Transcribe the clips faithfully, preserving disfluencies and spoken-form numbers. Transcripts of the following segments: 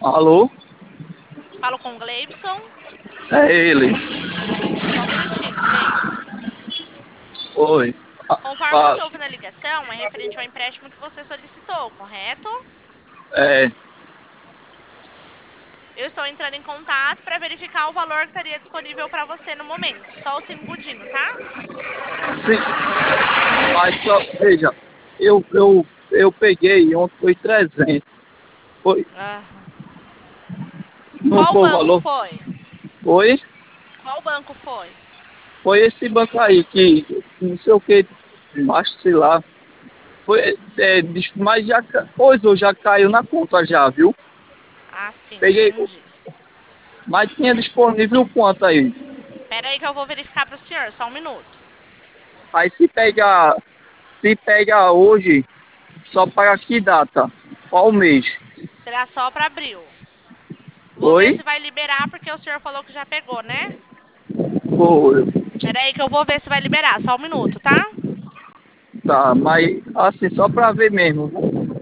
Alô? Falo com o Gleibson. É ele. Só um minutinho, Gleibson. Oi. Ah, Conforme o fala. que houve na ligação, é referente ao empréstimo que você solicitou, correto? É, Eu estou entrando em contato para verificar o valor que estaria disponível para você no momento. Só o segundinho, tá? sim. Mas só, veja, eu, eu, eu peguei ontem, foi trezentos. Foi, Aham. não Qual foi o banco valor? foi? Foi, Qual banco foi? foi esse banco aí que, não sei o que, acho, sei lá. Foi, é, diz- mas já, ca- coisa, já caiu na conta já, viu? Ah, sim, Peguei, entendi. mas tinha disponível quanto aí? Espera aí que eu vou verificar para o senhor, só um minuto. Aí se pega, se pega hoje, só paga que data? Qual mês? Será só para abril. Vou ver Oi? se vai liberar, porque o senhor falou que já pegou, né? Foi. Espera aí que eu vou ver se vai liberar, só um minuto, tá? Tá, mas assim, só pra ver mesmo.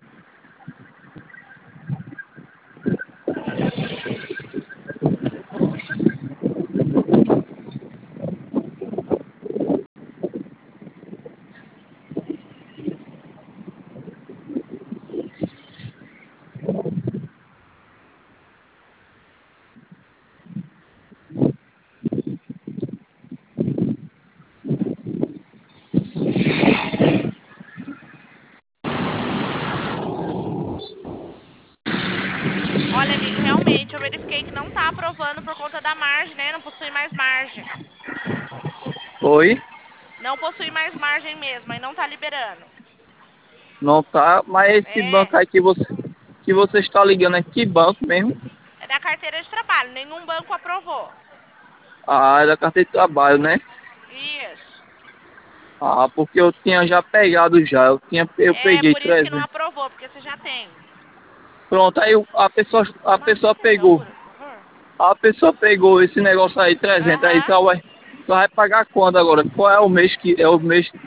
Olha, amigo, realmente eu verifiquei que não tá aprovando por conta da margem, né? Não possui mais margem. Oi? Não possui mais margem mesmo, aí não tá liberando. Não tá, mas esse É, banco aí que você, que você está ligando é que banco mesmo? é da carteira de trabalho, nenhum banco aprovou. Ah, é da carteira de trabalho, né? Isso. Ah, porque eu tinha já pegado já. Eu tinha, eu É peguei por isso que não trezentos. aprovou, porque você já tem. Pronto, aí o- a pessoa, a Márcia, pessoa você tem pegou. gravura, por favor? A pessoa pegou esse negócio aí, trezentos, aí Aham. só vai, só vai pagar quando agora? Qual é o mês que é o mês